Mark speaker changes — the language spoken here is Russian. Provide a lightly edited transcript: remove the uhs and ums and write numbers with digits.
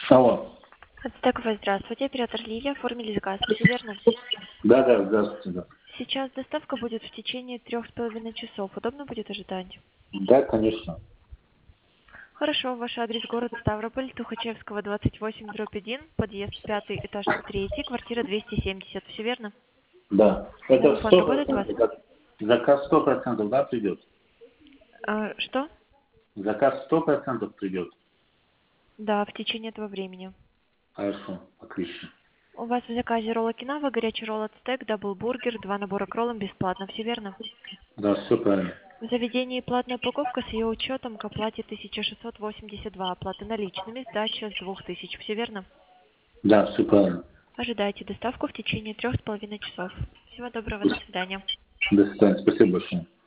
Speaker 1: Алло.
Speaker 2: Ацтековая, здравствуйте. Оператор Лилия. Оформили заказ. Все верно?
Speaker 1: Да, здравствуйте, да.
Speaker 2: Сейчас доставка будет в течение 3,5 часов. Удобно будет ожидать?
Speaker 1: Да, конечно.
Speaker 2: Хорошо. Ваш адрес город Ставрополь, Тухачевского, 28/1, подъезд 5, этаж 3, квартира 270. Все верно?
Speaker 1: Да. Это
Speaker 2: Телефон работает у вас?
Speaker 1: 100%. Заказ 100%, да, придет?
Speaker 2: Что?
Speaker 1: Заказ 100% придет.
Speaker 2: Да, в течение этого времени.
Speaker 1: Хорошо, отлично.
Speaker 2: У вас в заказе ролл окинава, горячий ролл ацтек, даблбургер, 2 набора к роллам бесплатно. Все верно?
Speaker 1: Да, все правильно.
Speaker 2: В заведении платная упаковка с ее учетом к оплате 1682, оплата наличными, сдача с 2000. Все верно?
Speaker 1: Да, все правильно.
Speaker 2: Ожидайте доставку в течение 3,5 часов. Всего доброго, до свидания.
Speaker 1: До свидания. Спасибо большое.